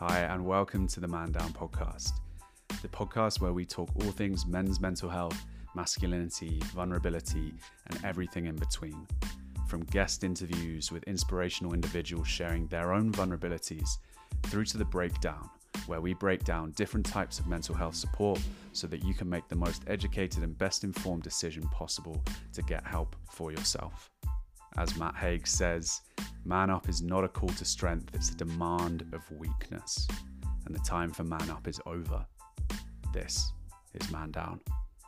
Hi, and welcome to the Man Down podcast, the podcast where we talk all things men's mental health, masculinity, vulnerability, and everything in between. From guest interviews with inspirational individuals sharing their own vulnerabilities, through to the breakdown, where we break down different types of mental health support so that you can make the most educated and best informed decision possible to get help for yourself. As Matt Haig says, man up is not a call to strength, it's a demand of weakness. And the time for man up is over. This is Man Down.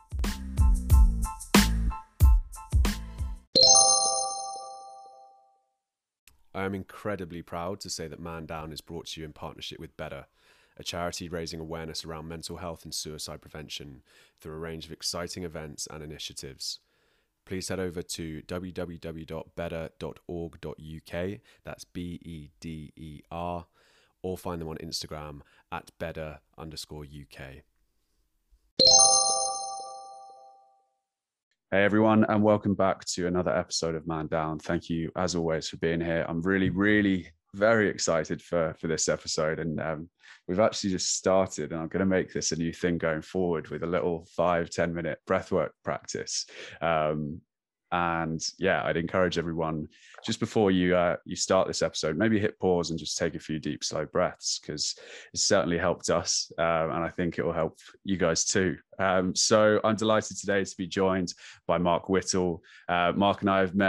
I am incredibly proud to say that Man Down is brought to you in partnership with Better, a charity raising awareness around mental health and suicide prevention through a range of exciting events and initiatives. Please head over to www.better.org.uk, that's BEDER, or find them on Instagram at better_UK. Hey everyone, and welcome back to another episode of Man Down. Thank you, as always, for being here. I'm really very excited for this episode, and we've actually just started, and I'm going to make this a new thing going forward with a little 5-10 minute breathwork practice. And yeah, I'd encourage everyone, just before you start this episode, maybe hit pause and just take a few deep, slow breaths, because it's certainly helped us, and I think it will help you guys too. So I'm delighted today to be joined by Mark Whittle. Mark and I have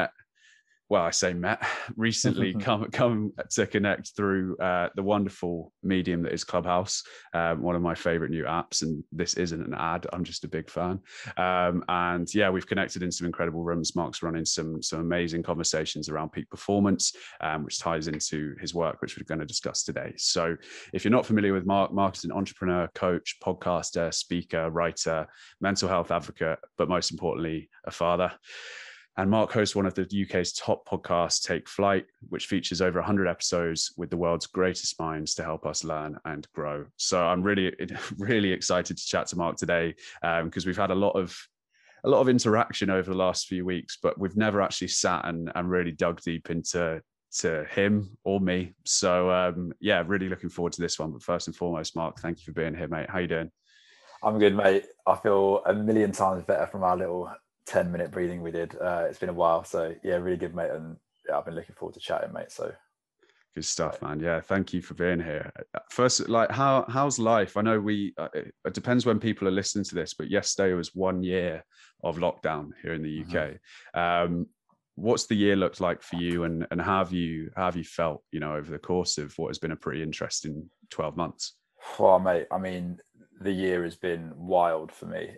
recently come to connect through the wonderful medium that is Clubhouse, one of my favorite new apps. And this isn't an ad, I'm just a big fan. And yeah, we've connected in some incredible rooms. Mark's running some amazing conversations around peak performance, which ties into his work, which we're going to discuss today. So if you're not familiar with Mark, Mark is an entrepreneur, coach, podcaster, speaker, writer, mental health advocate, but most importantly, a father. And Mark hosts one of the UK's top podcasts, Take Flight, which features over 100 episodes with the world's greatest minds to help us learn and grow. So I'm really excited to chat to Mark today, because we've had a lot of interaction over the last few weeks, but we've never actually sat and really dug deep into him or me. So yeah, really looking forward to this one. But first and foremost, Mark, thank you for being here, mate. How you doing? I'm good, mate. I feel a million times better from our little 10-minute breathing we did. It's been a while, so yeah, really good, mate. And yeah, I've been looking forward to chatting, mate. So good stuff, man. Yeah, thank you for being here. First, like, how's life? I know it depends when people are listening to this, but yesterday was 1 year of lockdown here in the UK. What's the year looked like for you, and how have you felt, over the course of what has been a pretty interesting 12 months? Well, mate, I mean, the year has been wild for me.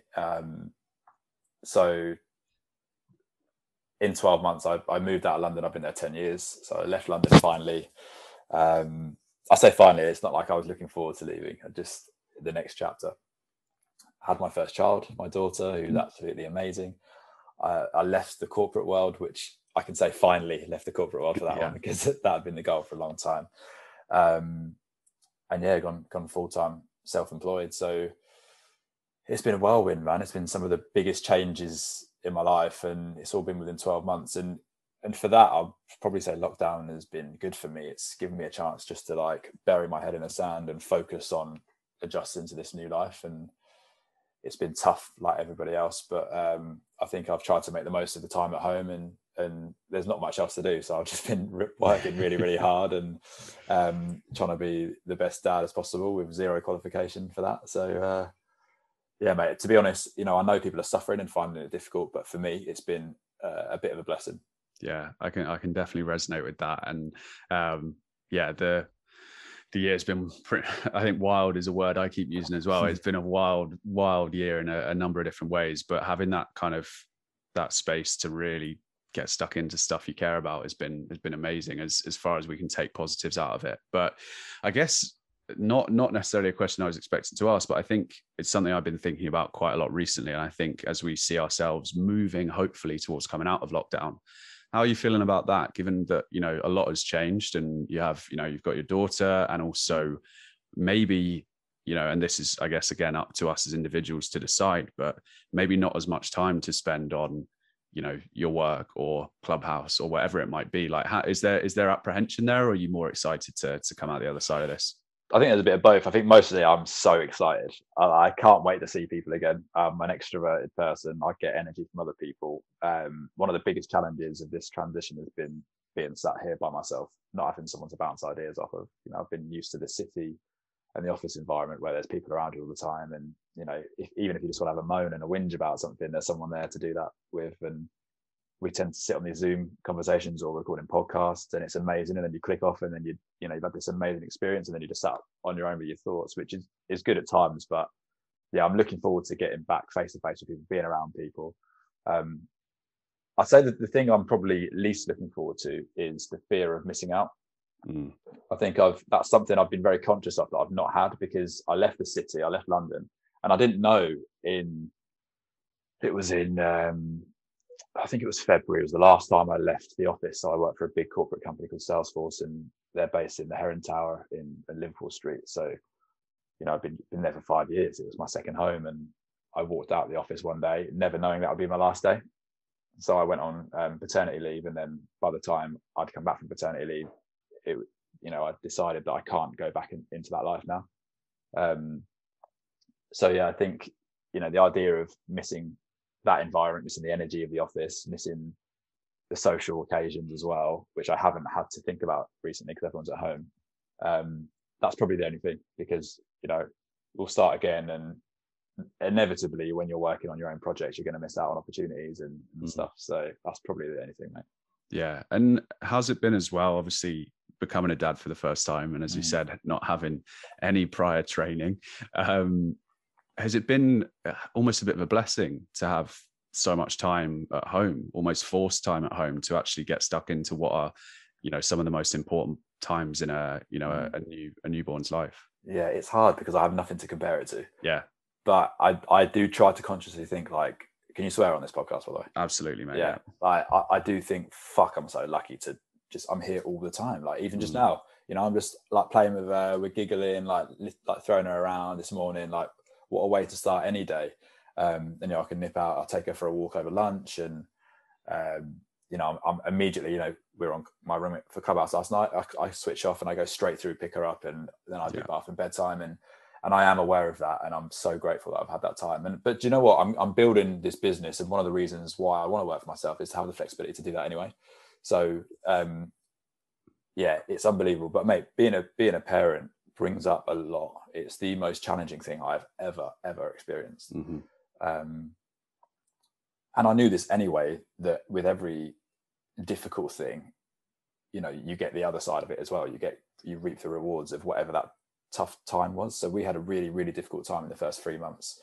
So in 12 months, I moved out of London. I've been there 10 years. So I left London finally. I say finally, it's not like I was looking forward to leaving. The next chapter. I had my first child, my daughter, who's absolutely amazing. I left the corporate world, which I can say finally left the corporate world for that one, because that had been the goal for a long time. And yeah, gone full-time self-employed. So it's been a whirlwind, man. It's been some of the biggest changes in my life, and it's all been within 12 months. And for that, I'll probably say lockdown has been good for me. It's given me a chance just to like bury my head in the sand and focus on adjusting to this new life. And it's been tough like everybody else, but I think I've tried to make the most of the time at home, and there's not much else to do. So I've just been working really hard and trying to be the best dad as possible with zero qualification for that. So yeah, mate, to be honest, I know people are suffering and finding it difficult, but for me, it's been a bit of a blessing. Yeah, I can definitely resonate with that. And yeah, the year's been pretty, I think wild is a word I keep using as well. It's been a wild year in a number of different ways, but having that kind of that space to really get stuck into stuff you care about has been amazing as far as we can take positives out of it. But I guess not necessarily a question I was expecting to ask, but I think it's something I've been thinking about quite a lot recently. And I think as we see ourselves moving hopefully towards coming out of lockdown, how are you feeling about that, given that, a lot has changed, and you've got your daughter, and also maybe, and this is, I guess, again, up to us as individuals to decide, but maybe not as much time to spend on, your work or Clubhouse or whatever it might be. Like, is there apprehension there, or are you more excited to come out the other side of this? I think there's a bit of both. I think mostly I'm so excited. I can't wait to see people again. I'm an extroverted person. I get energy from other people. One of the biggest challenges of this transition has been being sat here by myself, not having someone to bounce ideas off of. I've been used to the city and the office environment where there's people around you all the time. And, even if you just want to have a moan and a whinge about something, there's someone there to do that with. And we tend to sit on these Zoom conversations or recording podcasts, and it's amazing. And then you click off, and then you've had this amazing experience, and then you just sat on your own with your thoughts, which is good at times. But yeah, I'm looking forward to getting back face to face with people, being around people. I'd say that the thing I'm probably least looking forward to is the fear of missing out. I think that's something I've been very conscious of that I've not had, because I left the city, I left London, and I didn't know I think it was February. It was the last time I left the office. So I worked for a big corporate company called Salesforce, and they're based in the Heron Tower in Liverpool Street. So, I've been there for 5 years. It was my second home, and I walked out of the office one day, never knowing that would be my last day. So I went on paternity leave, and then by the time I'd come back from paternity leave, I decided that I can't go back into that life now. So yeah, I think the idea of missing that environment, missing the energy of the office, missing the social occasions as well, which I haven't had to think about recently because everyone's at home. That's probably the only thing, because we'll start again, and inevitably when you're working on your own projects, you're going to miss out on opportunities and stuff. So that's probably the only thing, mate. Yeah. And how's it been as well? Obviously becoming a dad for the first time, and as you said, not having any prior training. Has it been almost a bit of a blessing to have so much time at home, almost forced time at home, to actually get stuck into what are, some of the most important times in a newborn's life? Yeah, it's hard because I have nothing to compare it to. Yeah. But I do try to consciously think, like, can you swear on this podcast, by the way? Absolutely, mate. Yeah. I do think, fuck, I'm so lucky to I'm here all the time. Like, even just now, I'm just like playing with her, we're giggling, like throwing her around this morning, like, what a way to start any day. And I can nip out, I'll take her for a walk over lunch, and I'm immediately, we're on my room for Clubhouse last night. I switch off and I go straight through, pick her up, and then I do bath and bedtime, and I am aware of that, and I'm so grateful that I've had that time. But do you know what? I'm building this business, and one of the reasons why I want to work for myself is to have the flexibility to do that anyway. So yeah, it's unbelievable. But mate, being a parent brings up a lot. It's the most challenging thing I've ever experienced. And I knew this anyway, that with every difficult thing, you get the other side of it as well. You reap the rewards of whatever that tough time was. So we had a really, really difficult time in the first 3 months.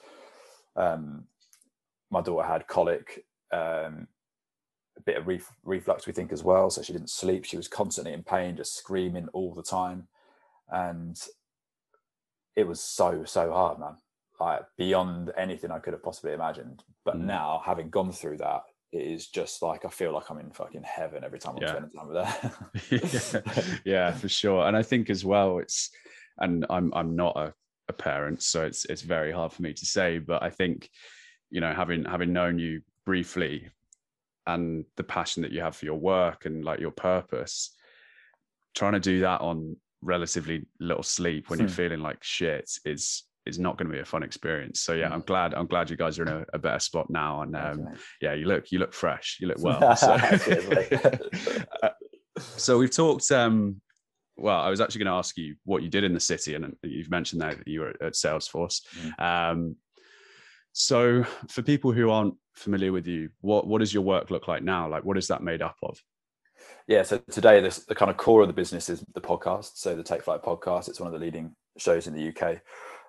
My daughter had colic, a bit of reflux, we think, as well. So she didn't sleep. She was constantly in pain, just screaming all the time. And it was so hard, man, like beyond anything I could have possibly imagined. But now, having gone through that, it is just like, I feel like I'm in fucking heaven every time I'm spending time with her. Yeah, for sure. And I think as well, and I'm not a parent, so it's very hard for me to say, but I think, having known you briefly, and the passion that you have for your work and like your purpose, trying to do that on relatively little sleep when you're feeling like shit is not going to be a fun experience. So yeah, I'm glad you guys are in a better spot now, and yeah, you look fresh, you look well. So, so we've talked. Well, I was actually going to ask you what you did in the city, and you've mentioned that you were at Salesforce. So for people who aren't familiar with you, what does your work look like now? Like, what is that made up of? Yeah, so today the kind of core of the business is the podcast. So the Take Flight podcast, it's one of the leading shows in the UK.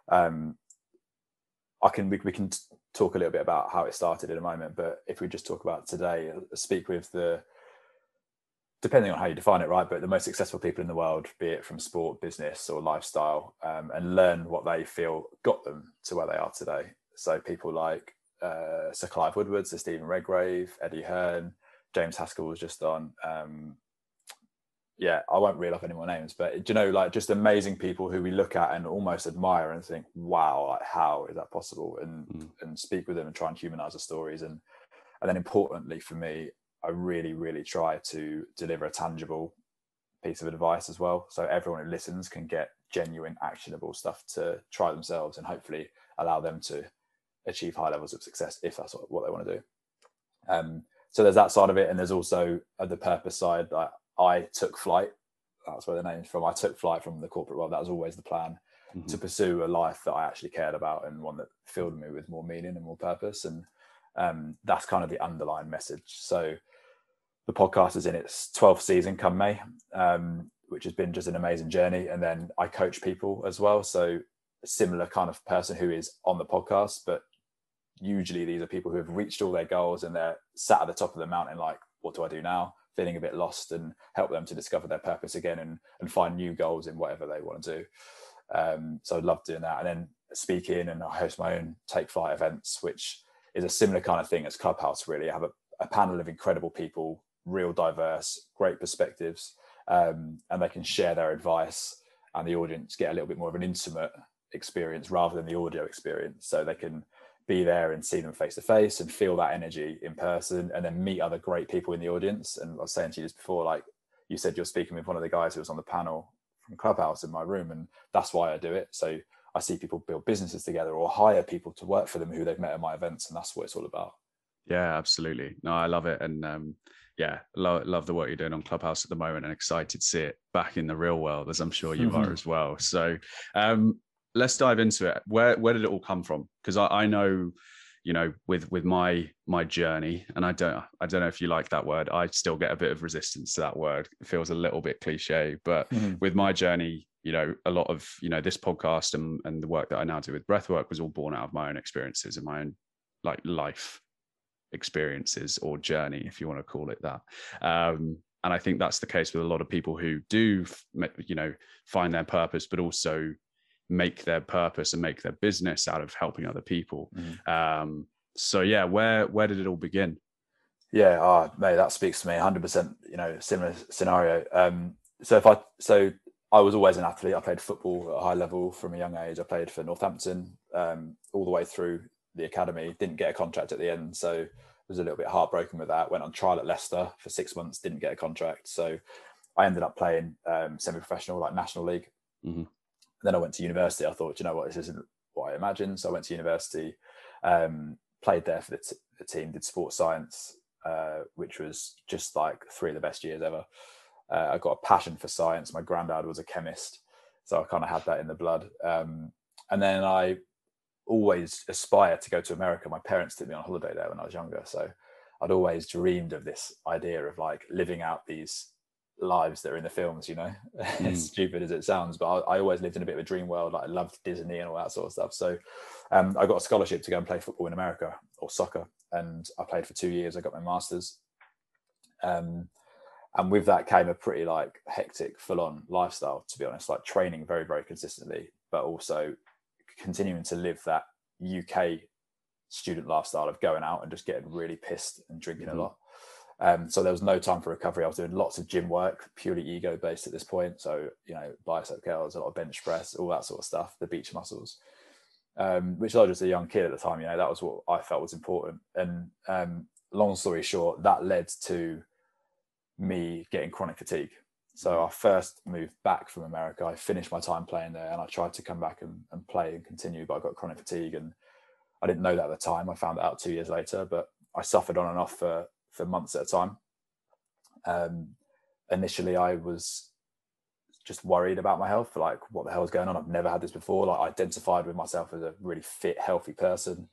We can talk a little bit about how it started in a moment, but if we just talk about today, speak with depending on how you define it, right, but the most successful people in the world, be it from sport, business, or lifestyle, and learn what they feel got them to where they are today. So people like Sir Clive Woodward, Sir Stephen Redgrave, Eddie Hearn, James Haskell was just on. I won't reel off any more names, but like just amazing people who we look at and almost admire and think, wow, like, how is that possible? And speak with them and try and humanize the stories. And then importantly for me, I really, really try to deliver a tangible piece of advice as well. So everyone who listens can get genuine, actionable stuff to try themselves and hopefully allow them to achieve high levels of success if that's what they want to do. So there's that side of it. And there's also the purpose side. I took flight. That's where the name's from. I took flight from the corporate world. That was always the plan, to pursue a life that I actually cared about and one that filled me with more meaning and more purpose. And that's kind of the underlying message. So the podcast is in its 12th season come May, which has been just an amazing journey. And then I coach people as well. So a similar kind of person who is on the podcast, but usually these are people who have reached all their goals and they're sat at the top of the mountain like, what do I do now? Feeling a bit lost, and help them to discover their purpose again and find new goals in whatever they want to do. So I love doing that. And then speaking, and I host my own Take Flight events, which is a similar kind of thing as Clubhouse, really. I have a panel of incredible people, real diverse, great perspectives, and they can share their advice, and the audience get a little bit more of an intimate experience rather than the audio experience. So they can be there and see them face to face and feel that energy in person, and then meet other great people in the audience. And I was saying to you just before, like you said, you're speaking with one of the guys who was on the panel from Clubhouse in my room, and that's why I do it. So I see people build businesses together or hire people to work for them who they've met at my events, and that's what it's all about. Yeah, absolutely. No, I love it. And love the work you're doing on Clubhouse at the moment, and excited to see it back in the real world, as I'm sure you are as well. So let's dive into it. Where did it all come from? Because I know, with my journey, and I don't know if you like that word. I still get a bit of resistance to that word. It feels a little bit cliche, but with my journey, a lot of this podcast and the work that I now do with breathwork was all born out of my own experiences and my own life experiences, or journey, if you want to call it that. And I think that's the case with a lot of people who do find their purpose, but also make their purpose and make their business out of helping other people. So yeah, where did it all begin? Yeah, mate, that speaks to me 100%. Similar scenario. So I was always an athlete. I played football at a high level from a young age. I played for Northampton all the way through the academy. Didn't get a contract at the end, so was a little bit heartbroken with that. Went on trial at Leicester for 6 months, didn't get a contract, so I ended up playing semi-professional, like National League. Then I went to university. I thought, this isn't what I imagined. So I went to university, played there for the team, did sports science, which was just like 3 of the best years ever. I got a passion for science. My granddad was a chemist, so I kind of had that in the blood. And then I always aspired to go to America. My parents took me on holiday there when I was younger. So I'd always dreamed of this idea of like living out these lives that are in the films, as stupid as it sounds, but I always lived in a bit of a dream world. Like I loved Disney and all that sort of stuff. So I got a scholarship to go and play football in America, or soccer. And I played for 2 years. I got my master's. And with that came a pretty hectic, full on lifestyle, to be honest, like training very, very consistently, but also continuing to live that UK student lifestyle of going out and just getting really pissed and drinking a lot. So there was no time for recovery. I was doing lots of gym work, purely ego based at this point. So, bicep curls, a lot of bench press, all that sort of stuff, the beach muscles, which I was just a young kid at the time, that was what I felt was important. And long story short, that led to me getting chronic fatigue. So I first moved back from America. I finished my time playing there, and I tried to come back and play and continue, but I got chronic fatigue, and I didn't know that at the time. I found that out 2 years later, but I suffered on and off for months at a time. Initially, I was just worried about my health, like what the hell is going on? I've never had this before. Like I identified with myself as a really fit, healthy person.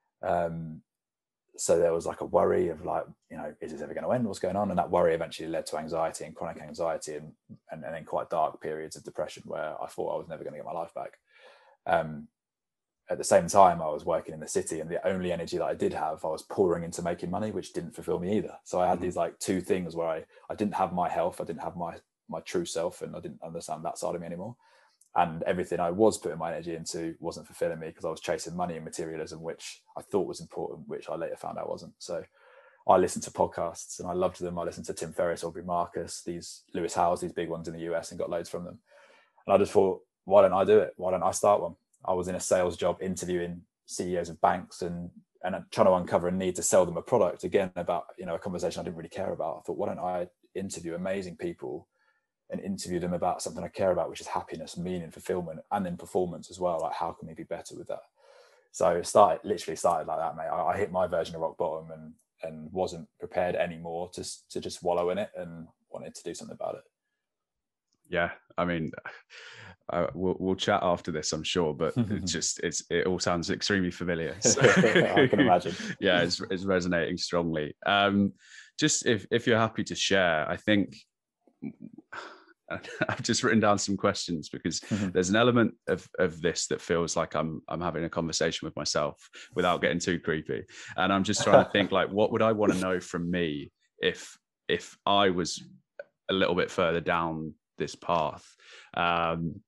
So there was like a worry of is this ever going to end? What's going on? And that worry eventually led to anxiety and chronic anxiety and then quite dark periods of depression where I thought I was never going to get my life back. At the same time, I was working in the city, and the only energy that I did have, I was pouring into making money, which didn't fulfill me either. So I had these 2 things where I didn't have my health, I didn't have my true self, and I didn't understand that side of me anymore. And everything I was putting my energy into wasn't fulfilling me because I was chasing money and materialism, which I thought was important, which I later found out wasn't. So I listened to podcasts and I loved them. I listened to Tim Ferriss, Aubrey Marcus, these Lewis Howes, these big ones in the US, and got loads from them. And I just thought, why don't I do it? Why don't I start one? I was in a sales job interviewing CEOs of banks and trying to uncover a need to sell them a product, again, about, a conversation I didn't really care about. I thought, why don't I interview amazing people and interview them about something I care about, which is happiness, meaning, fulfillment, and then performance as well. Like, how can we be better with that? So it literally started like that, mate. I hit my version of rock bottom and wasn't prepared anymore to just wallow in it, and wanted to do something about it. Yeah, I mean, we'll chat after this, I'm sure, but it all sounds extremely familiar. So, I can imagine. Yeah, it's resonating strongly. Just if you're happy to share, I think I've just written down some questions because there's an element of this that feels like I'm having a conversation with myself without getting too creepy, and I'm just trying to think, like, what would I want to know from me if I was a little bit further down this path. And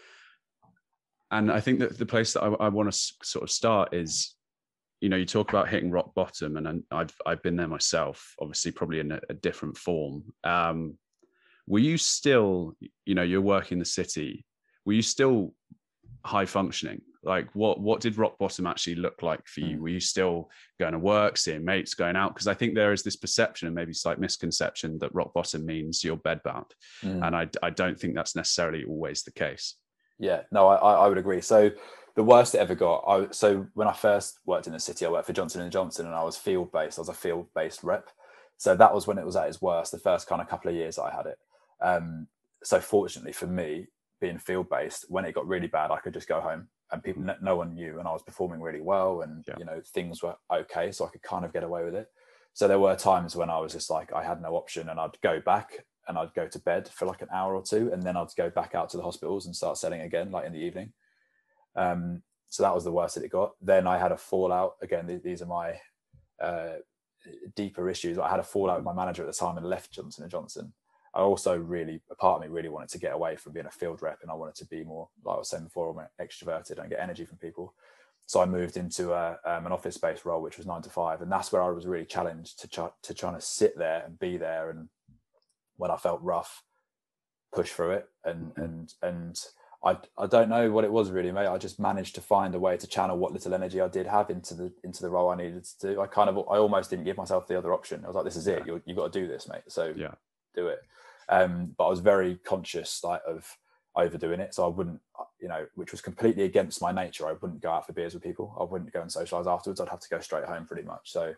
I think that the place that I want to sort of start is, you talk about hitting rock bottom, and I've been there myself, obviously probably in a different form. Were you still, you're working in the city, were you still high functioning? Like, what did rock bottom actually look like for you? Were you still going to work, seeing mates, going out? Because I think there is this perception and maybe slight misconception that rock bottom means you're bedbound. And I don't think that's necessarily always the case. Yeah, no, I would agree. So the worst it ever got, so when I first worked in the city, I worked for Johnson & Johnson, and I was field-based. I was a field-based rep. So that was when it was at its worst, the first kind of couple of years that I had it. So fortunately for me, being field-based, when it got really bad, I could just go home, and people, no one knew, and I was performing really well, and things were okay, so I could kind of get away with it. So there were times when I was just like, I had no option, and I'd go back and I'd go to bed for like an hour or two, and then I'd go back out to the hospitals and start selling again, like in the evening. So that was the worst that it got. Then I had a fallout. Again, these are my deeper issues. I had a fallout with my manager at the time and left Johnson & Johnson. I also a part of me really wanted to get away from being a field rep, and I wanted to be more, like I was saying before, more extroverted and get energy from people. So I moved into an office-based role, which was 9 to 5. And that's where I was really challenged to trying to sit there and be there. And when I felt rough, push through it. And I don't know what it was really, mate. I just managed to find a way to channel what little energy I did have into the role I needed to do. I almost didn't give myself the other option. I was like, this is it. You've got to do this, mate. So do it. But I was very conscious of overdoing it. So I wouldn't, which was completely against my nature. I wouldn't go out for beers with people. I wouldn't go and socialize afterwards. I'd have to go straight home pretty much. So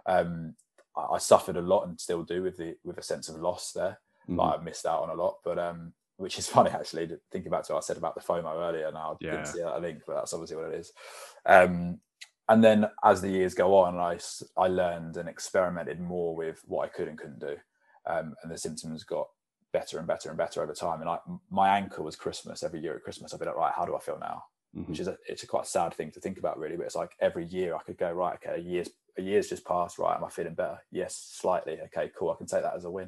I suffered a lot, and still do, with a sense of loss there. Like, I missed out on a lot, but which is funny actually, thinking back to what I said about the FOMO earlier. Now I didn't see that link, but that's obviously what it is. And then as the years go on, I learned and experimented more with what I could and couldn't do. And the symptoms got better and better and better over time. And my anchor was Christmas. Every year at Christmas, I'd be like, right, how do I feel now? Which is it's a quite sad thing to think about, really. But it's like every year I could go, right, okay, a year's just passed. Right, am I feeling better? Yes, slightly. Okay, cool. I can take that as a win.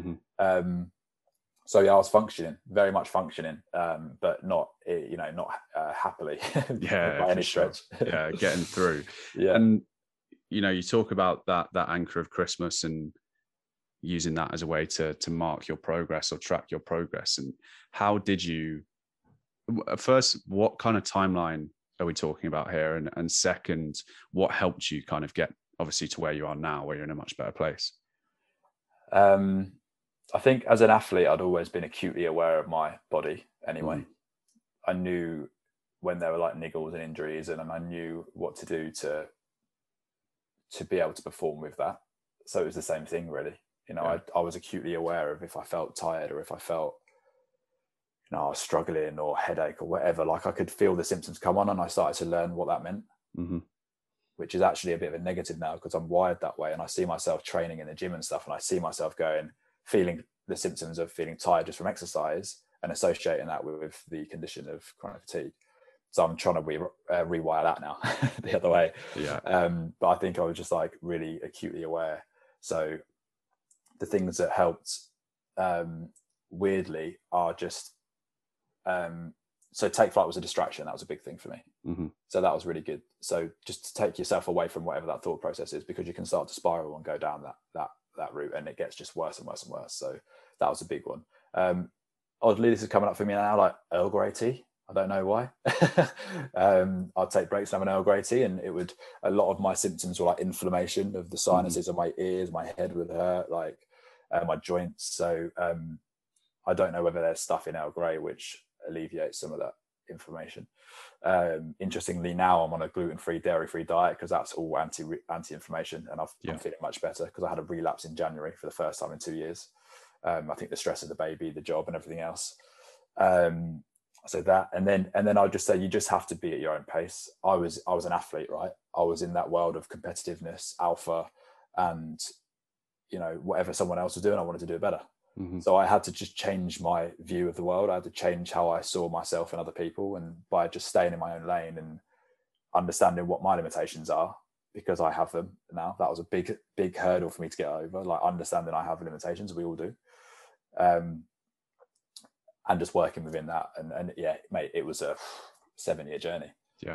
So I was functioning, very much functioning, but not happily by any stretch. Getting through. And you talk about that anchor of Christmas and using that as a way to mark your progress or track your progress. And how did you, first, what kind of timeline are we talking about here? And second, what helped you kind of get obviously to where you are now, where you're in a much better place? I think as an athlete, I'd always been acutely aware of my body anyway. I knew when there were like niggles and injuries, and I knew what to do to be able to perform with that. So it was the same thing, really. I was acutely aware of if I felt tired, or if I felt, I was struggling, or headache or whatever. Like, I could feel the symptoms come on, and I started to learn what that meant, which is actually a bit of a negative now, because I'm wired that way. And I see myself training in the gym and stuff, and I see myself feeling the symptoms of feeling tired just from exercise, and associating that with the condition of chronic fatigue. So I'm trying to rewire that now the other way. But I think I was just like really acutely aware. So the things that helped weirdly are just so Take Flight was a distraction. That was a big thing for me. So that was really good. So just to take yourself away from whatever that thought process is, because you can start to spiral and go down that route, and it gets just worse and worse and worse. So that was a big one. Oddly, this is coming up for me now, like Earl Grey tea. I don't know why. I'd take breaks and have an Earl Grey tea, and a lot of my symptoms were like inflammation of the sinuses of my ears, my head would hurt, like my joints. So I don't know whether there's stuff in Earl Grey which alleviates some of that inflammation. Interestingly, now I'm on a gluten-free, dairy-free diet because that's all anti-inflammation, and I'm feeling much better because I had a relapse in January for the first time in 2 years. I think the stress of the baby, the job, and everything else. So that, and then I'll just say, you just have to be at your own pace. I was an athlete, right? I was in that world of competitiveness, alpha, and whatever someone else was doing, I wanted to do it better. Mm-hmm. So I had to just change my view of the world. I had to change how I saw myself and other people, and by just staying in my own lane and understanding what my limitations are, because I have them now. That was a big hurdle for me to get over, like understanding I have limitations. We all do. And just working within that. And yeah, mate, it was a 7-year journey.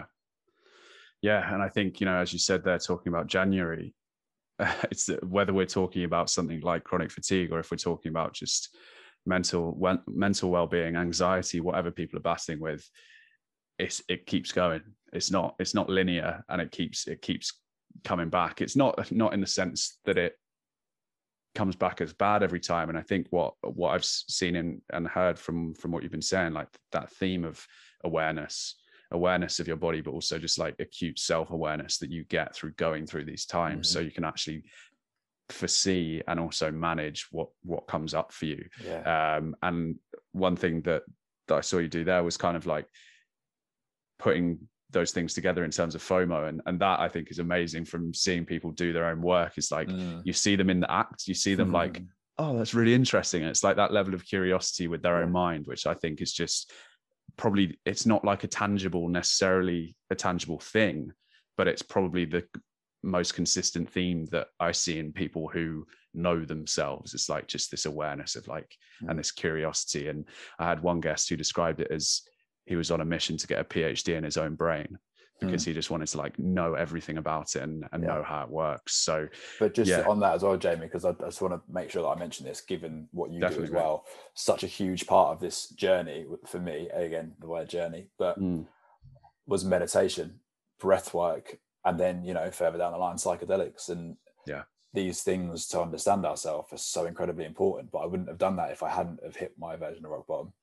Yeah. And I think, as you said there, talking about January, it's whether we're talking about something like chronic fatigue, or if we're talking about just mental well-being, anxiety, whatever people are battling with, it keeps going. It's not linear, and it keeps coming back. It's not in the sense that it comes back as bad every time. And I think what I've seen and heard from what you've been saying, like that theme of awareness of your body, but also just like acute self-awareness that you get through going through these times. Mm-hmm. So you can actually foresee and also manage what comes up for you. And one thing that I saw you do there was kind of like putting those things together in terms of FOMO, and that I think is amazing from seeing people do their own work. It's like you see them in the act, you see them like, oh, that's really interesting. And it's like that level of curiosity with their own mind, which I think is just probably, it's not like necessarily a tangible thing, but it's probably the most consistent theme that I see in people who know themselves. It's like just this awareness of like, and this curiosity. And I had one guest who described it as he was on a mission to get a PhD in his own brain, because he just wanted to like know everything about it and know how it works. So, but just on that as well, Jamie, because I just want to make sure that I mention this, given what you do as well. Such a huge part of this journey for me, again, the word journey, but was meditation, breath work, and then, further down the line, psychedelics. And these things to understand ourselves are so incredibly important, but I wouldn't have done that if I hadn't have hit my version of rock bottom.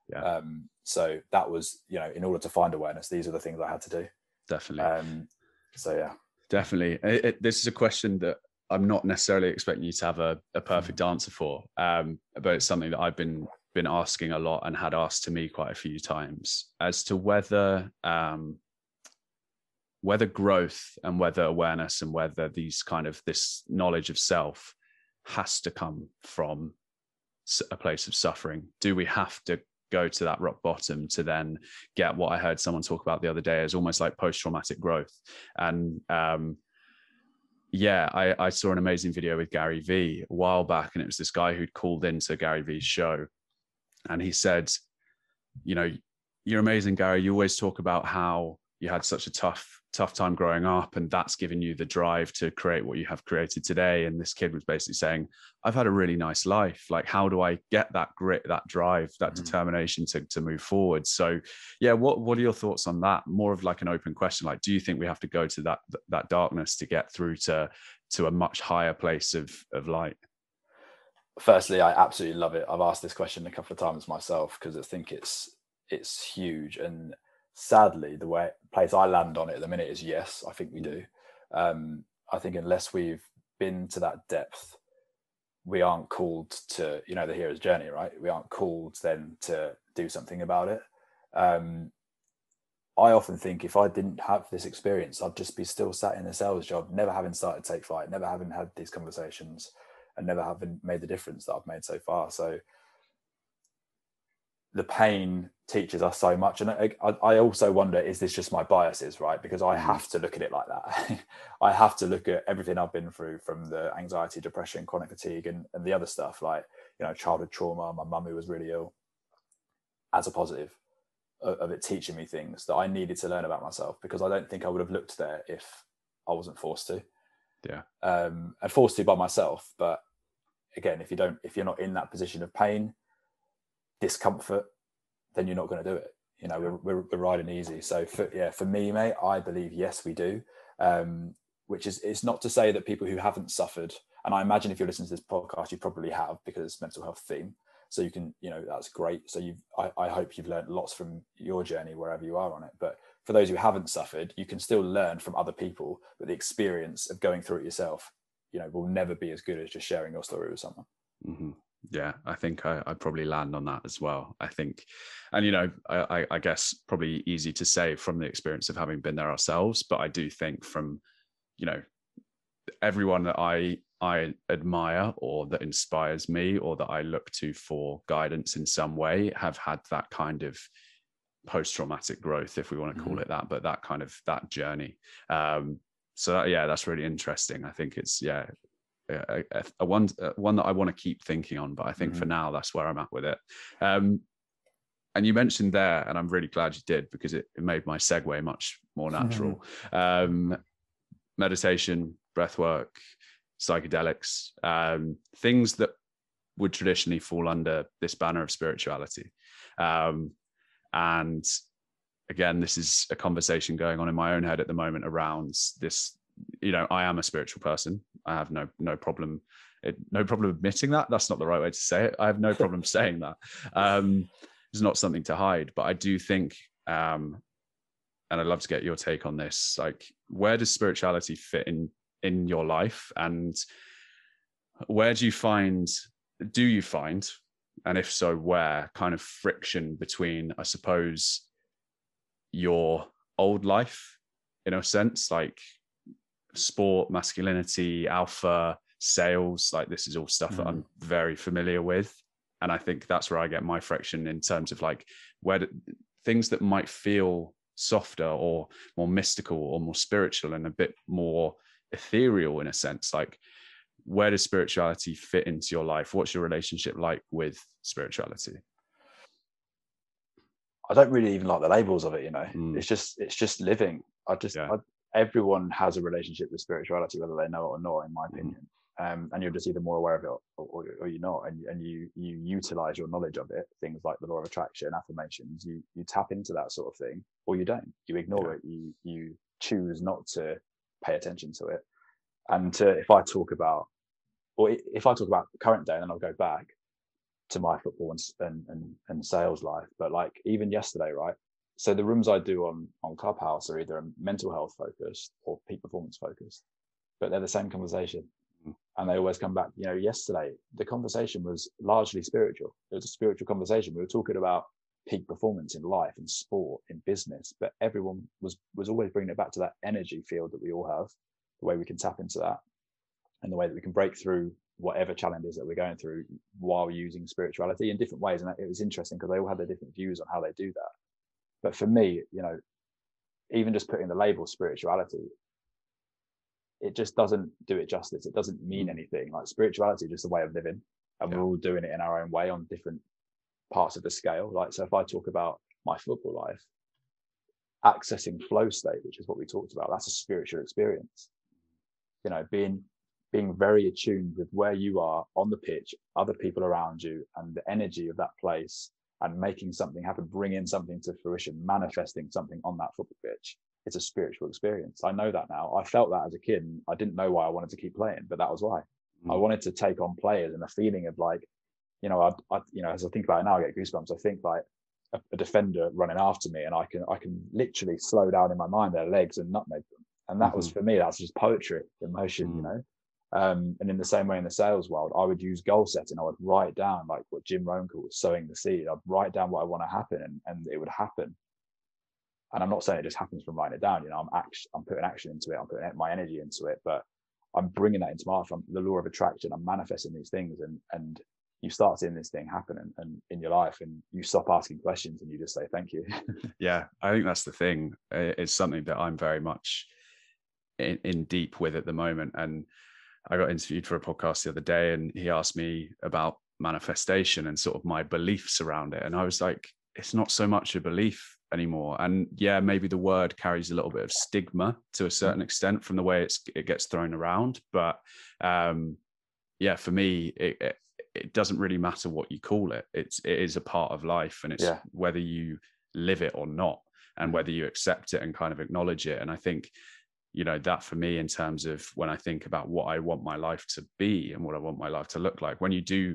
So that was, in order to find awareness, these are the things I had to do. Definitely. Definitely. This is a question that I'm not necessarily expecting you to have a perfect answer for, but it's something that I've been asking a lot and had asked to me quite a few times, as to whether growth and whether awareness and whether these kind of this knowledge of self has to come from a place of suffering. Do we have to go to that rock bottom to then get what I heard someone talk about the other day as almost like post-traumatic growth? And I saw an amazing video with Gary Vee a while back, and it was this guy who'd called into Gary Vee's show, and he said, you're amazing, Gary. You always talk about how you had such a tough time growing up, and that's given you the drive to create what you have created today. And this kid was basically saying, I've had a really nice life. Like, how do I get that grit, that drive, that determination to move forward? So what are your thoughts on that? More of like an open question. Like, do you think we have to go to that darkness to get through to a much higher place of light? Firstly, I absolutely love it. I've asked this question a couple of times myself, because I think it's huge. And sadly, the place I land on it at the minute is yes, I think we do. I think unless we've been to that depth, we aren't called to, the hero's journey, right? We aren't called then to do something about it. I often think if I didn't have this experience, I'd just be still sat in a sales job, never having started Take Flight, never having had these conversations, and never having made the difference that I've made so far. So the pain teaches us so much. And I also wonder, is this just my biases, right? Because I have to look at it like that. I have to look at everything I've been through, from the anxiety, depression, chronic fatigue, and the other stuff, like, childhood trauma, my mum who was really ill, as a positive of it teaching me things that I needed to learn about myself, because I don't think I would have looked there if I wasn't forced to. And forced to by myself. But again, if you're not in that position of pain, discomfort, then you're not going to do it. We're riding easy. So for me, mate, I believe yes, we do. Which is, it's not to say that people who haven't suffered, and I imagine if you're listening to this podcast, you probably have, because it's mental health theme. So you can, that's great. So I hope you've learned lots from your journey wherever you are on it. But for those who haven't suffered, you can still learn from other people, but the experience of going through it yourself, will never be as good as just sharing your story with someone. Mm-hmm. Yeah, I think I probably land on that as well. I think, and I guess probably easy to say from the experience of having been there ourselves, but I do think from, everyone that I admire or that inspires me or that I look to for guidance in some way have had that kind of post-traumatic growth, if we want to call it that, but that journey. So that's really interesting. I think it's a one that I want to keep thinking on, but I think for now that's where I'm at with it. And you mentioned there, and I'm really glad you did, because it made my segue much more natural. Meditation, breath work, psychedelics, things that would traditionally fall under this banner of spirituality. And again, this is a conversation going on in my own head at the moment around this. I am a spiritual person. I have no problem admitting that. That's not the right way to say it. I have no problem saying that. It's not something to hide, but I do think, and I'd love to get your take on this. Like, where does spirituality fit in your life, and where do you find, and if so, where, kind of friction between, I suppose, your old life, in a sense, like sport, masculinity, alpha, sales, like this is all stuff that I'm very familiar with. And I think that's where I get my friction in terms of like things that might feel softer or more mystical or more spiritual and a bit more ethereal in a sense. Like, where does spirituality fit into your life? What's your relationship like with spirituality? I don't really even like the labels of it, It's just living. Everyone has a relationship with spirituality, whether they know it or not, in my opinion. And you're just either more aware of it or you're not, and you utilize your knowledge of it, things like the law of attraction, affirmations. You tap into that sort of thing, or you don't. You ignore it. You choose not to pay attention to it. And if I talk about the current day, and then I'll go back to my football and sales life. But like even yesterday, right? So the rooms I do on Clubhouse are either mental health focused or peak performance focused, but they're the same conversation. And they always come back. Yesterday, the conversation was largely spiritual. It was a spiritual conversation. We were talking about peak performance in life, in sport, in business, but everyone was always bringing it back to that energy field that we all have, the way we can tap into that, and the way that we can break through whatever challenges that we're going through while using spirituality in different ways. And it was interesting because they all had their different views on how they do that. But for me, even just putting the label spirituality, it just doesn't do it justice. It doesn't mean anything. Like, spirituality is just a way of living, and we're all doing it in our own way on different parts of the scale. Like, so if I talk about my football life, accessing flow state, which is what we talked about, that's a spiritual experience. Being very attuned with where you are on the pitch, other people around you, and the energy of that place, and making something happen, bringing something to fruition, manifesting something on that football pitch. It's a spiritual experience. I know that now. I felt that as a kid, and I didn't know why I wanted to keep playing, but that was why. I wanted to take on players, and the feeling of like, as I think about it now, I get goosebumps. I think like a defender running after me, and I can literally slow down in my mind their legs and nutmeg them. And that was, for me, that's just poetry in motion, And in the same way in the sales world, I would use goal setting. I would write down like what Jim Rohn calls sowing the seed. I'd write down what I want to happen, and it would happen. And I'm not saying it just happens from writing it down. I'm putting action into it. I'm putting my energy into it, but I'm bringing that into my life. The law of attraction. I'm manifesting these things, and you start seeing this thing happen and in your life, and you stop asking questions and you just say thank you. Yeah, I think that's the thing. It's something that I'm very much in deep with at the moment. And I got interviewed for a podcast the other day, and he asked me about manifestation and sort of my beliefs around it. And I was like, it's not so much a belief anymore. And yeah, maybe the word carries a little bit of stigma to a certain extent from the way it gets thrown around. But for me, it doesn't really matter what you call it. It is a part of life, and it's whether you live it or not, and whether you accept it and kind of acknowledge it. And I think, that for me, in terms of when I think about what I want my life to be and what I want my life to look like, when you do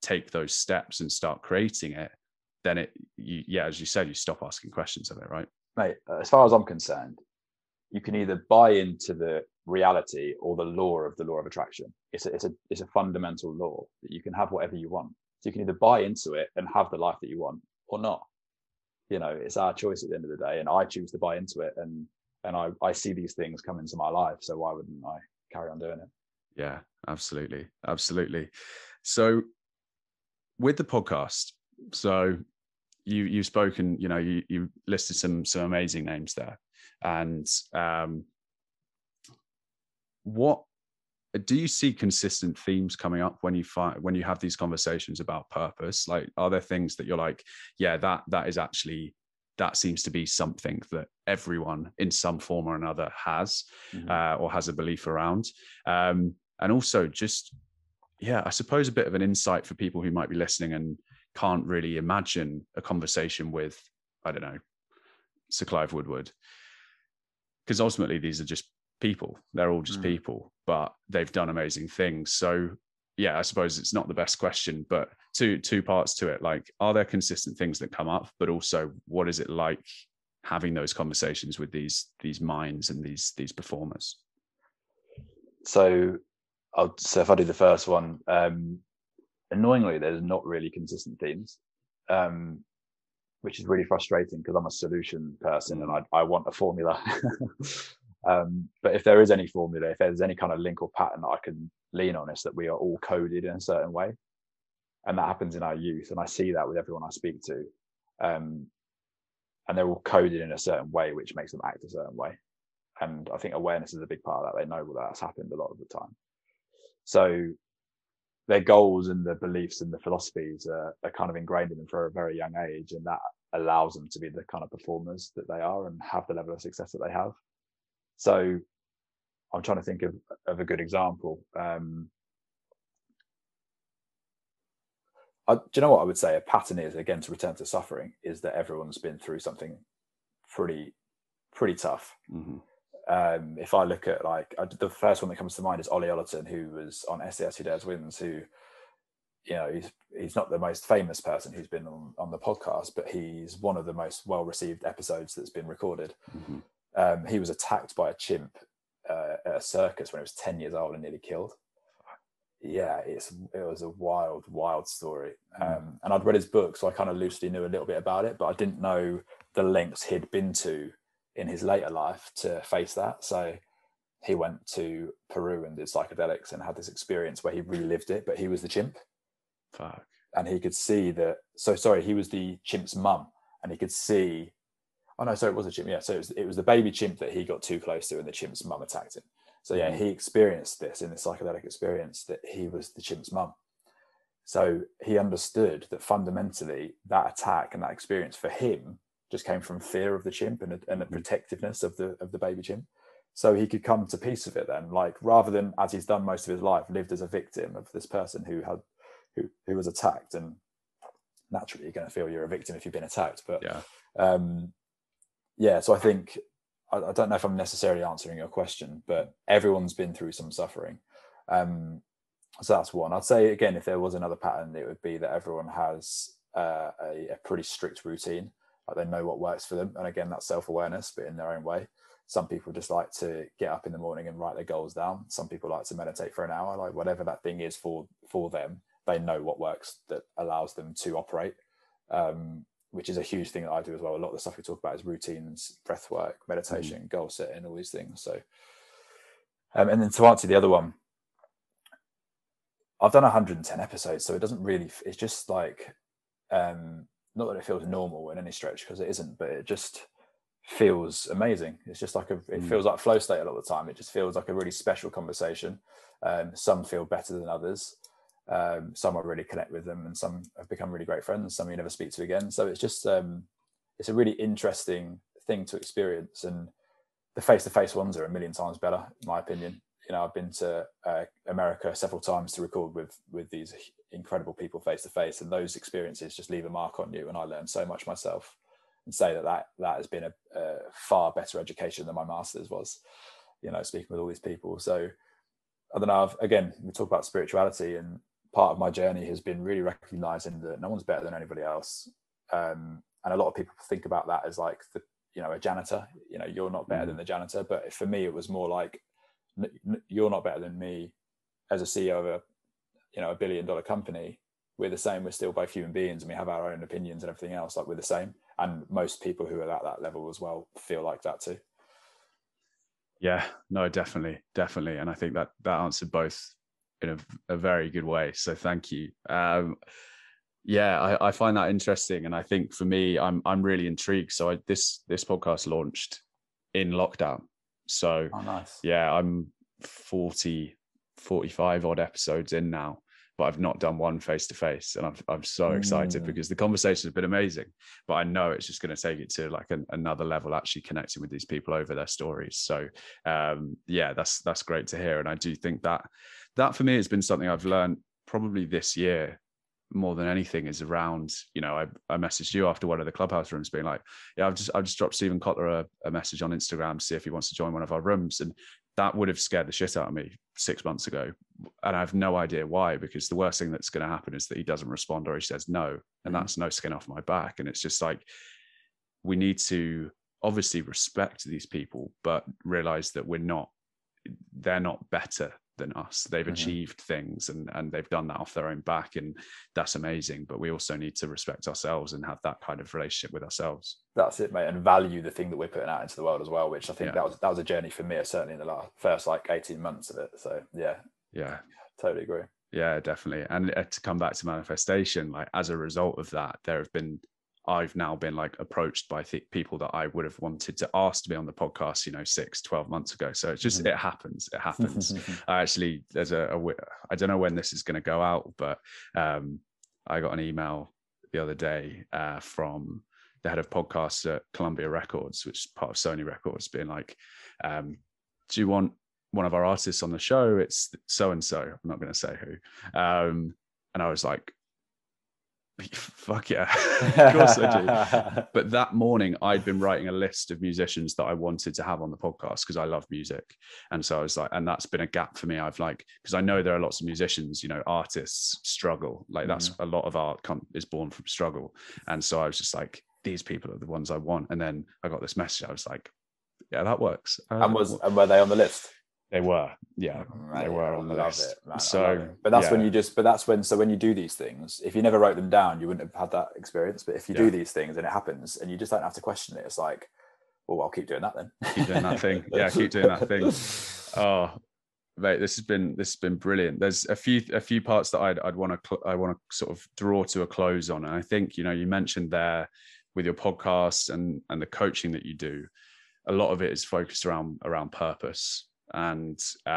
take those steps and start creating it, then as you said, you stop asking questions of it, right? Mate, as far as I'm concerned, you can either buy into the reality or the law of attraction. It's a fundamental law that you can have whatever you want. So you can either buy into it and have the life that you want or not. It's our choice at the end of the day, and I choose to buy into it, and I see these things come into my life, so why wouldn't I carry on doing it? Yeah, absolutely. So with the podcast, so you've spoken, you listed some amazing names there, and what do you see consistent themes coming up when you have these conversations about purpose? Like, are there things that you're like, yeah, that seems to be something that everyone in some form or another has, or has a belief around? And also just, I suppose a bit of an insight for people who might be listening and can't really imagine a conversation with, I don't know, Sir Clive Woodward, because ultimately these are just people. They're all just people, but they've done amazing things. So I suppose it's not the best question, but two parts to it. Like, are there consistent things that come up, but also what is it like having those conversations with these minds and these performers? So if I do the first one, annoyingly, there's not really consistent themes, which is really frustrating because I'm a solution person and I want a formula. But if there is any formula, if there's any kind of link or pattern that I can lean on, it's that we are all coded in a certain way. And that happens in our youth. And I see that with everyone I speak to. And they're all coded in a certain way, which makes them act a certain way. And I think awareness is a big part of that. They know that's happened a lot of the time. So their goals and the beliefs and the philosophies are kind of ingrained in them for a very young age. And that allows them to be the kind of performers that they are and have the level of success that they have. So I'm trying to think of a good example. Do you know what I would say a pattern is, again, to return to suffering, is that everyone's been through something pretty tough. If I look at the first one that comes to mind is Ollie Ollerton, who was on SAS Who Dares Wins, who, he's not the most famous person who's been on the podcast, but he's one of the most well-received episodes that's been recorded. He was attacked by a chimp at a circus when he was 10 years old and nearly killed. Yeah, it was a wild story. And I'd read his book, so I kind of loosely knew a little bit about it, but I didn't know the lengths he'd been to in his later life to face that. So he went to Peru and did psychedelics and had this experience where he relived it, but he was the chimp. Fuck. And he could see that. So sorry, he was the chimp's mum, and he could see. Oh no, sorry, it was a chimp. Yeah, so it was the baby chimp that he got too close to, and the chimp's mum attacked him. So yeah, he experienced this in the psychedelic experience, that he was the chimp's mum. So he understood that fundamentally that attack and that experience for him just came from fear of the chimp and the protectiveness of the baby chimp. So he could come to peace with it then, like, rather than, as he's done most of his life, lived as a victim of this person who was attacked. And naturally you're going to feel you're a victim if you've been attacked. But so I think, I don't know if I'm necessarily answering your question, but everyone's been through some suffering. So that's one. I'd say, again, if there was another pattern, it would be that everyone has a pretty strict routine. Like, they know what works for them. And again, that's self-awareness, but in their own way. Some people just like to get up in the morning and write their goals down. Some people like to meditate for an hour. Like, whatever that thing is for them, they know what works, that allows them to operate. Which is a huge thing that I do as well. A lot of the stuff we talk about is routines, breath work, meditation, goal setting, all these things. So, and then to answer the other one, I've done 110 episodes, so it doesn't really, it's just like, not that it feels normal in any stretch, because it isn't, but it just feels amazing. It's just like it feels like flow state a lot of the time. It just feels like a really special conversation. Some feel better than others. Some I really connect with them, and some have become really great friends. Some you never speak to again. So it's just it's a really interesting thing to experience, and the face-to-face ones are a million times better, in my opinion. I've been to America several times to record with these incredible people face-to-face, and those experiences just leave a mark on you. And I learned so much myself, and say that has been a far better education than my master's was. Speaking with all these people. So I don't know. Again, we talk about spirituality, and part of my journey has been really recognizing that no one's better than anybody else. And a lot of people think about that as like a janitor, you're not better than the janitor. But for me, it was more like, you're not better than me as a CEO of a $1 billion company. We're the same. We're still both human beings, and we have our own opinions and everything else. Like, we're the same. And most people who are at that level as well feel like that too. Yeah, no, definitely. And I think that answered both in a very good way. So thank you. I find that interesting. And I think for me, I'm really intrigued. So this podcast launched in lockdown. So nice. Yeah, I'm 45 odd episodes in now, but I've not done one face-to-face, and I'm so excited because the conversation has been amazing, but I know it's just going to take it to like another level, actually connecting with these people over their stories. So that's great to hear. And I do think that for me has been something I've learned probably this year more than anything, is around, I messaged you after one of the Clubhouse rooms being like, I've just dropped Stephen Kotler a message on Instagram to see if he wants to join one of our rooms. And that would have scared the shit out of me 6 months ago. And I have no idea why, because the worst thing that's going to happen is that he doesn't respond or he says no. And that's no skin off my back. And it's just like, we need to obviously respect these people, but realize that they're not better than us. They've achieved things and they've done that off their own back, and that's amazing. But we also need to respect ourselves and have that kind of relationship with ourselves. That's it, mate. And value the thing that we're putting out into the world as well, which I think that was a journey for me, certainly in the first 18 months of it. So yeah, totally agree. Yeah, definitely. And to come back to manifestation, like as a result of that, I've now been like approached by people that I would have wanted to ask to be on the podcast, 6-12 months ago. So it's just, it happens. I actually, I don't know when this is going to go out, but I got an email the other day from the head of podcasts at Columbia Records, which is part of Sony Records, being like, do you want one of our artists on the show? It's so-and-so. I'm not going to say who. And I was like, fuck yeah, of course I do. But that morning I'd been writing a list of musicians that I wanted to have on the podcast because I love music. And so I was like, and that's been a gap for me. I've because I know there are lots of musicians, artists struggle. Like that's a lot of art is born from struggle. And so I was just like, these people are the ones I want. And then I got this message. I was like, yeah, that works. And were they on the list? They were, yeah, they were on the list. So, but that's when so when you do these things, if you never wrote them down, you wouldn't have had that experience. But if you do these things and it happens, and you just don't have to question it, it's like, well, I'll keep doing that then. Keep doing that thing. Yeah, keep doing that thing. Oh, mate, this has been brilliant. There's a few parts that I want to sort of draw to a close on, and I think you mentioned there with your podcast and the coaching that you do, a lot of it is focused around purpose. And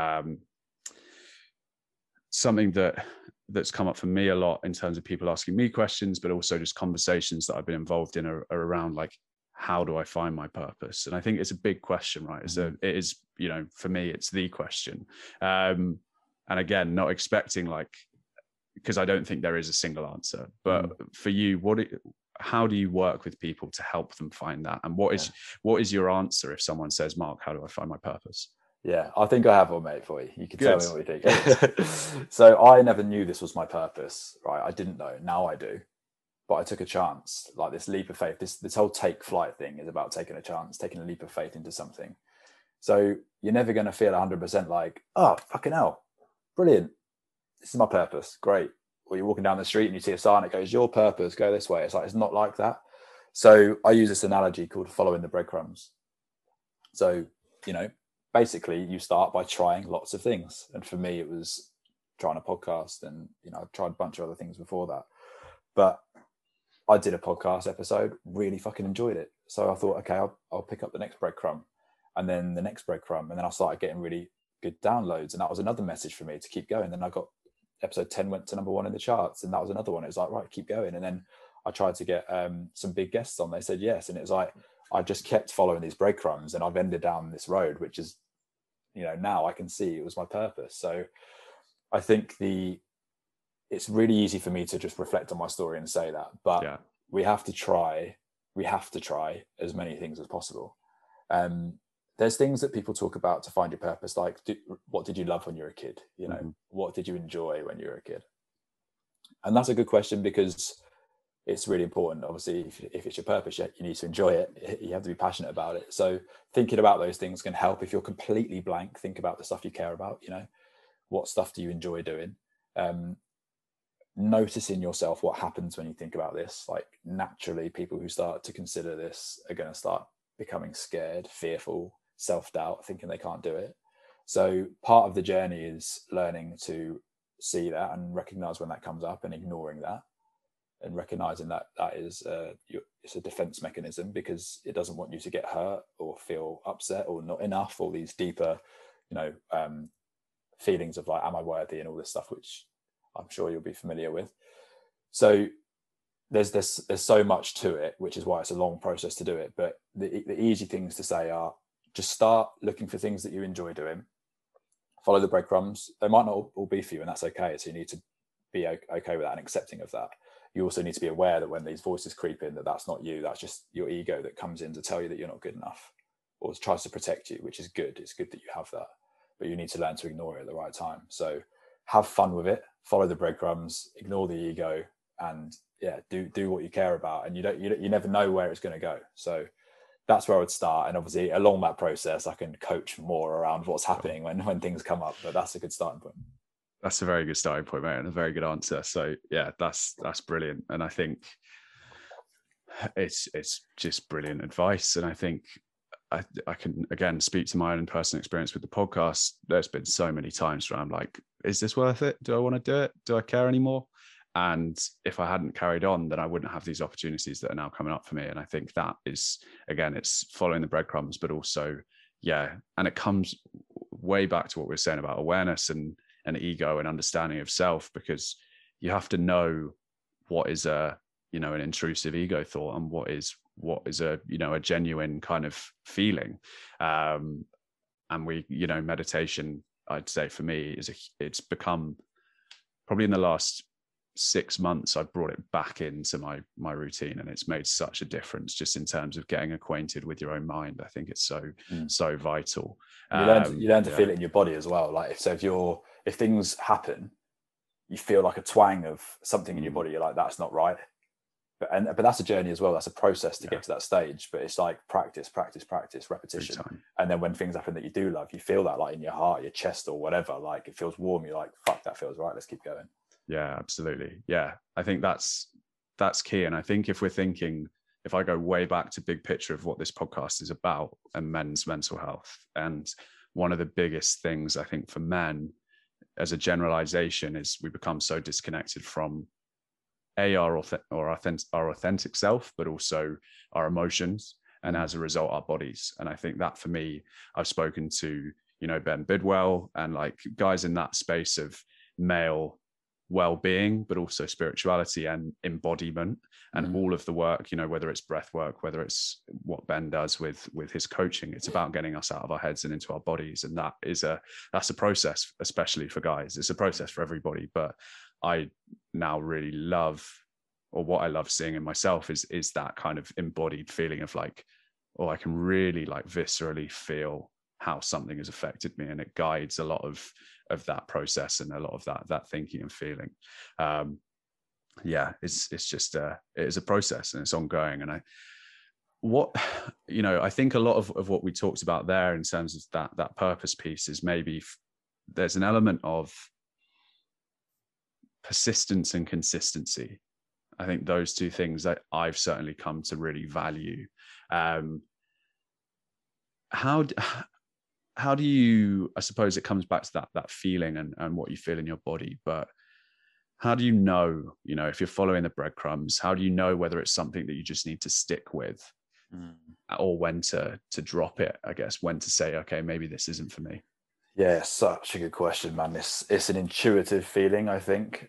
something that's come up for me a lot in terms of people asking me questions, but also just conversations that I've been involved in are around like, how do I find my purpose? And I think it's a big question, right? It is, for me, it's the question. And again, not expecting because I don't think there is a single answer, but for you, how do you work with people to help them find that? And what is your answer if someone says, Mark, how do I find my purpose? Yeah, I think I have one, mate, for you. You can tell me what you think. So I never knew this was my purpose, right? I didn't know. Now I do. But I took a chance, like this leap of faith. This whole take flight thing is about taking a chance, taking a leap of faith into something. So you're never going to feel 100% like, oh, fucking hell, brilliant. This is my purpose. Great. Or you're walking down the street and you see a sign that goes, your purpose, go this way. It's not like that. So I use this analogy called following the breadcrumbs. So, basically you start by trying lots of things. And for me, it was trying a podcast, and, I've tried a bunch of other things before that. But I did a podcast episode, really fucking enjoyed it. So I thought, okay, I'll pick up the next breadcrumb, and then the next breadcrumb. And then I started getting really good downloads. And that was another message for me to keep going. Then I got episode 10 went to #1 in the charts. And that was another one. It was like, right, keep going. And then I tried to get some big guests on. They said yes. And it was like, I just kept following these breadcrumbs, and I've ended down this road, which is, now I can see it was my purpose. So I think it's really easy for me to just reflect on my story and say that, but we have to try as many things as possible. There's things that people talk about to find your purpose. Like, what did you love when you were a kid? What did you enjoy when you were a kid? And that's a good question, because it's really important. Obviously, if it's your purpose, you need to enjoy it. You have to be passionate about it. So thinking about those things can help. If you're completely blank, think about the stuff you care about. What stuff do you enjoy doing? Noticing yourself, what happens when you think about this. Like, naturally, people who start to consider this are going to start becoming scared, fearful, self-doubt, thinking they can't do it. So part of the journey is learning to see that and recognize when that comes up, and ignoring that, and recognizing that is it's a defense mechanism, because it doesn't want you to get hurt or feel upset or not enough, all these deeper feelings of like, am I worthy, and all this stuff, which I'm sure you'll be familiar with. So there's so much to it, which is why it's a long process to do it. But the easy things to say are, just start looking for things that you enjoy doing. Follow the breadcrumbs. They might not all be for you, and that's okay. So you need to be okay with that and accepting of that. You also need to be aware that when these voices creep in, that's not you. That's just your ego that comes in to tell you that you're not good enough, or tries to protect you, which is good. It's good that you have that, but you need to learn to ignore it at the right time. So have fun with it. Follow the breadcrumbs. Ignore the ego, and do what you care about. And you never know where it's going to go. So that's where I would start. And obviously, along that process, I can coach more around what's happening when things come up. But that's a good starting point. That's a very good starting point, mate, and a very good answer. So yeah, that's brilliant. And I think it's just brilliant advice. And I think I can, again, speak to my own personal experience with the podcast. There's been so many times where I'm like, is this worth it? Do I want to do it? Do I care anymore? And if I hadn't carried on, then I wouldn't have these opportunities that are now coming up for me. And I think that is, again, it's following the breadcrumbs, but also, and it comes way back to what we were saying about awareness and ego and understanding of self, because you have to know what is an intrusive ego thought, and what is a genuine kind of feeling. And meditation, I'd say for me, it's become, probably in the last 6 months, I've brought it back into my routine, and it's made such a difference just in terms of getting acquainted with your own mind. I think it's so vital. You learn to feel it in your body as well. Like, if things happen, you feel like a twang of something in your body. You're like, that's not right. But that's a journey as well. That's a process to get to that stage. But it's like practice, repetition. And then when things happen that you do love, you feel that, like, in your heart, your chest, or whatever. Like, it feels warm. You're like, fuck, that feels right. Let's keep going. Yeah, absolutely. Yeah, I think that's key. And I think if I go way back to big picture of what this podcast is about, and men's mental health, and one of the biggest things I think for men as a generalization is we become so disconnected from our authentic self, but also our emotions, and as a result, our bodies. And I think that for me, I've spoken to, Ben Bidwell and like guys in that space of male well-being, but also spirituality and embodiment, and all of the work, whether it's breath work, whether it's what Ben does with his coaching. It's about getting us out of our heads and into our bodies. And that's a process, especially for guys. It's a process for everybody, but I now really love, or what I love seeing in myself is that kind of embodied feeling of like, oh, I can really like viscerally feel how something has affected me, and it guides a lot of that process and a lot of that thinking and feeling. It's just it is a process, and it's ongoing. And I think a lot of what we talked about there in terms of that purpose piece is maybe there's an element of persistence and consistency. I think those two things that I've certainly come to really value. How do you, I suppose it comes back to that feeling and what you feel in your body, but how do you know, if you're following the breadcrumbs, how do you know whether it's something that you just need to stick with, or when to drop it, I guess, when to say, okay, maybe this isn't for me? Yeah, such a good question, man. It's an intuitive feeling, I think.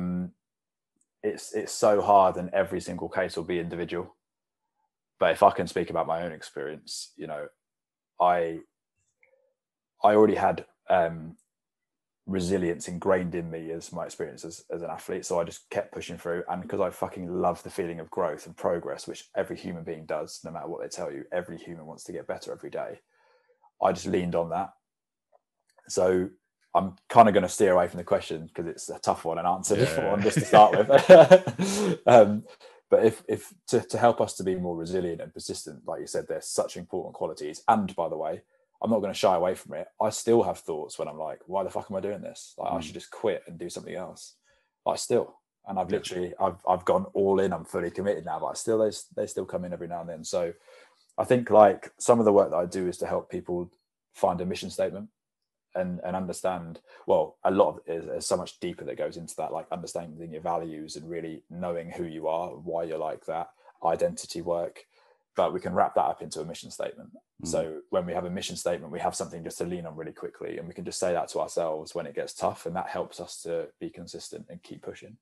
It's so hard, and every single case will be individual. But if I can speak about my own experience, I already had resilience ingrained in me as my experience as an athlete. So I just kept pushing through. And because I fucking love the feeling of growth and progress, which every human being does, no matter what they tell you, every human wants to get better every day. I just leaned on that. So I'm kind of going to steer away from the question because it's a tough one and answer before one just to start with. But if to help us to be more resilient and persistent, like you said, there's such important qualities. And by the way, I'm not going to shy away from it. I still have thoughts when I'm like, why the fuck am I doing this? Like I should just quit and do something else. Like still, and I've literally, I've gone all in. I'm fully committed now, but I still, they still come in every now and then. So I think like some of the work that I do is to help people find a mission statement and understand, well, a lot of it is so much deeper that goes into that, like understanding your values and really knowing who you are, why you're like that, identity work. But we can wrap that up into a mission statement. So when we have a mission statement, we have something just to lean on really quickly, and we can just say that to ourselves when it gets tough, and that helps us to be consistent and keep pushing.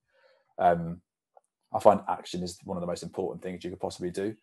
I find action is one of the most important things you could possibly do.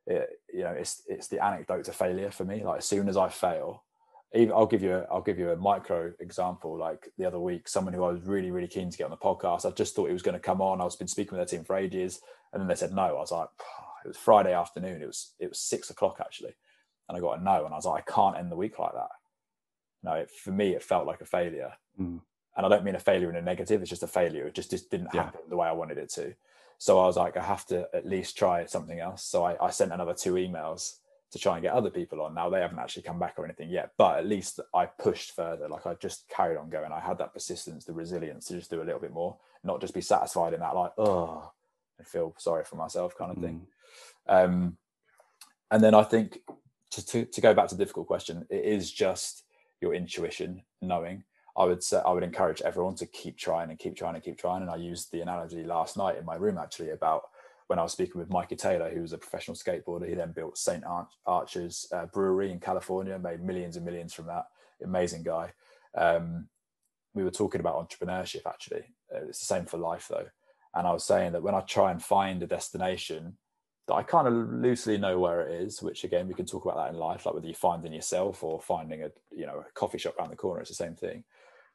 It's the anecdote to failure for me. Like as soon as I fail, I'll give you a micro example. Like the other week, someone who I was really, really keen to get on the podcast, I just thought he was going to come on. I was been speaking with their team for ages, and then they said no. I was like, it was Friday afternoon. It was 6 o'clock actually, and I got a no, and I was like, I can't end the week like that. No, for me, it felt like a failure, and I don't mean a failure in a negative. It's just a failure. It just didn't happen the way I wanted it to. So I was like, I have to at least try something else. So I sent another 2 emails to try and get other people on. Now they haven't actually come back or anything yet, but at least I pushed further. Like I just carried on going. I had that persistence, the resilience to just do a little bit more, not just be satisfied in that, like, oh, I feel sorry for myself kind of thing. And then I think to go back to the difficult question, it is just your intuition, knowing. I would encourage everyone to keep trying and keep trying and keep trying. And I used the analogy last night in my room actually about when I was speaking with Mikey Taylor, who was a professional skateboarder. He then built St. Archer's brewery in California, made millions and millions from that. Amazing guy. We were talking about entrepreneurship actually. It's the same for life though. And I was saying that when I try and find a destination that I kind of loosely know where it is, which again, we can talk about that in life, like whether you find in yourself or finding a coffee shop around the corner, it's the same thing.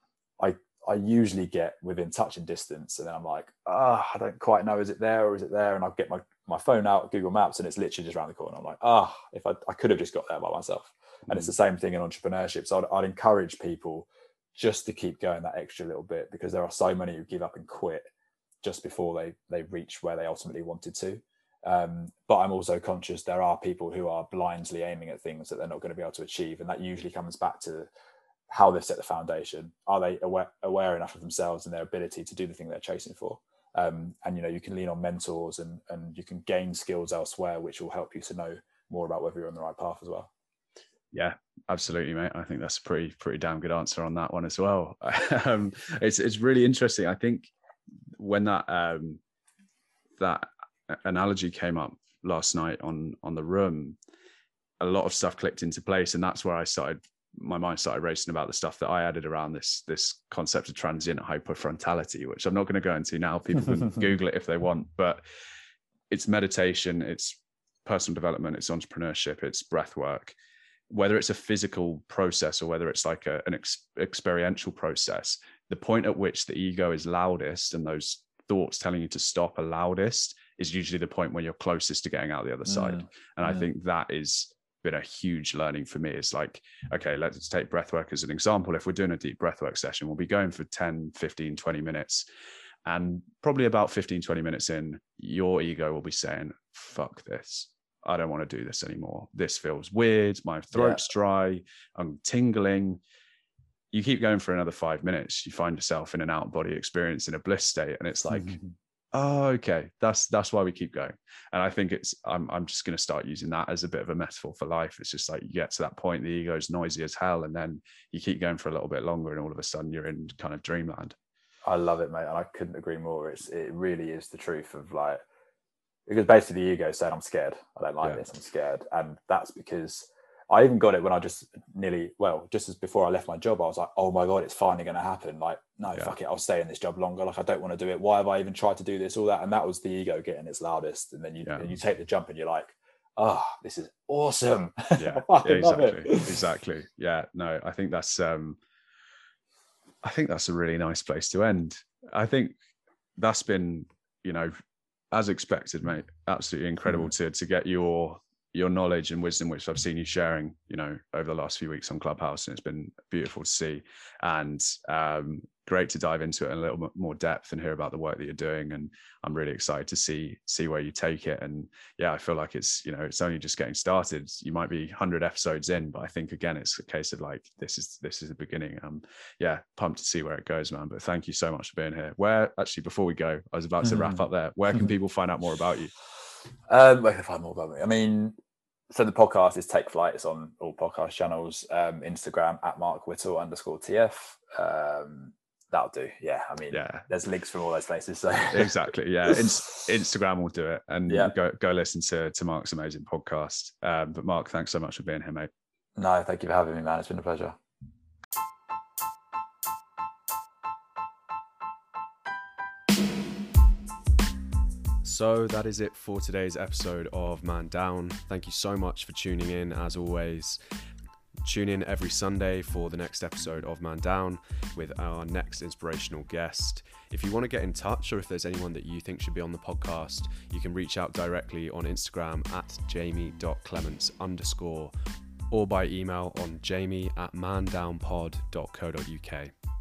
I usually get within touching distance, and then I'm like, I don't quite know, is it there or is it there? And I'll get my phone out, Google Maps, and it's literally just around the corner. I'm like, if I could have just got there by myself. And it's the same thing in entrepreneurship. So I'd encourage people just to keep going that extra little bit, because there are so many who give up and quit just before they reach where they ultimately wanted to. But I'm also conscious there are people who are blindly aiming at things that they're not going to be able to achieve. And that usually comes back to how they've set the foundation. Are they aware enough of themselves and their ability to do the thing they're chasing for? And you can lean on mentors and you can gain skills elsewhere, which will help you to know more about whether you're on the right path as well. Yeah, absolutely, mate. I think that's a pretty damn good answer on that one as well. It's really interesting. I think when that analogy came up last night on the room, a lot of stuff clicked into place, and that's where my mind started racing about the stuff that I added around this concept of transient hyperfrontality, which I'm not going to go into now. People can Google it if they want, but it's meditation, it's personal development, it's entrepreneurship, it's breath work. Whether it's a physical process or whether it's like an experiential process, the point at which the ego is loudest and those thoughts telling you to stop are loudest is usually the point when you're closest to getting out the other side. And I think that is been a huge learning for me. It's like, okay, let's take breathwork as an example. If we're doing a deep breathwork session, we'll be going for 10, 15, 20 minutes. And probably about 15, 20 minutes in, your ego will be saying, fuck this. I don't want to do this anymore. This feels weird. My throat's dry. I'm tingling. You keep going for another 5 minutes. You find yourself in an out-of-body experience in a bliss state. And it's like, oh, okay, that's why we keep going. And I think I'm just going to start using that as a bit of a metaphor for life. It's just like you get to that point, the ego's noisy as hell, and then you keep going for a little bit longer, and all of a sudden you're in kind of dreamland. I love it, mate, and I couldn't agree more. It really is the truth of like, because basically the ego said, I'm scared, I don't like this, I'm scared. And that's because I even got it when I just as before I left my job, I was like, oh my God, it's finally going to happen. Like, no, fuck it, I'll stay in this job longer. Like, I don't want to do it. Why have I even tried to do this, all that? And that was the ego getting its loudest. And then you take the jump and you're like, oh, this is awesome. Yeah, exactly. Yeah, no, I think that's a really nice place to end. I think that's been, as expected, mate, absolutely incredible to get your your knowledge and wisdom, which I've seen you sharing, over the last few weeks on Clubhouse, and it's been beautiful to see, and great to dive into it in a little bit more depth and hear about the work that you're doing. And I'm really excited to see where you take it. And yeah, I feel like it's only just getting started. You might be 100 episodes in, but I think again, it's a case of like, this is the beginning. Yeah, pumped to see where it goes, man. But thank you so much for being here. Before we go, I was about to wrap up there. Where can people find out more about you? Where can they find more about me? I mean, so the podcast is Take Flight. It's on all podcast channels. Instagram at @MarkWhittle_TF. That'll do. Yeah, I mean, there's links from all those places. So exactly, yeah. Instagram will do it, and go listen to Mark's amazing podcast. But Mark, thanks so much for being here, mate. No, thank you for having me, man. It's been a pleasure. So that is it for today's episode of Man Down. Thank you so much for tuning in. As always, tune in every Sunday for the next episode of Man Down with our next inspirational guest. If you want to get in touch, or if there's anyone that you think should be on the podcast, you can reach out directly on Instagram at jamie.clements_, or by email on jamie@mandownpod.co.uk.